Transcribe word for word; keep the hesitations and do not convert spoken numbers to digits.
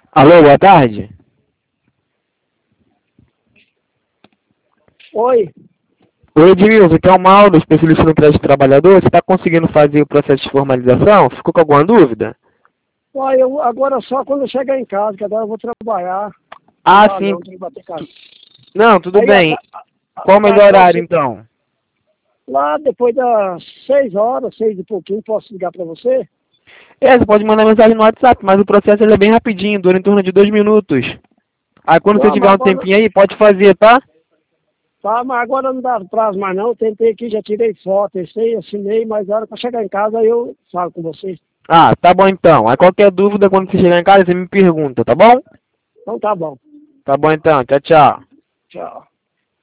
Alô, boa tarde. Oi. Oi, Edmilson, aqui é o Mauro, especialista no crédito trabalhador. Você está conseguindo fazer o processo de formalização? Ficou com alguma dúvida? Oi, eu, agora só quando eu chegar em casa, que agora eu vou trabalhar. Não Ah, dá sim. não, tem que bater casa. Não, tudo Aí, a, bem. a, Qual o a, melhor então, horário, você, então? lá depois das seis horas, seis e pouquinho, posso ligar pra você? É, você pode mandar mensagem no WhatsApp, mas o processo ele é bem rapidinho, dura em torno de dois minutos. Aí quando você Não, tiver mas um agora, tempinho aí, pode fazer, tá? tá, mas agora não dá prazo mais não. Eu tentei aqui, já tirei foto, eu sei, assinei, mas na hora que eu chegar em casa, aí eu falo com você. Ah, tá bom então. Aí qualquer dúvida, quando você chegar em casa, você me pergunta, tá bom? Então tá bom. Tá bom então. Tchau, tchau. Tchau.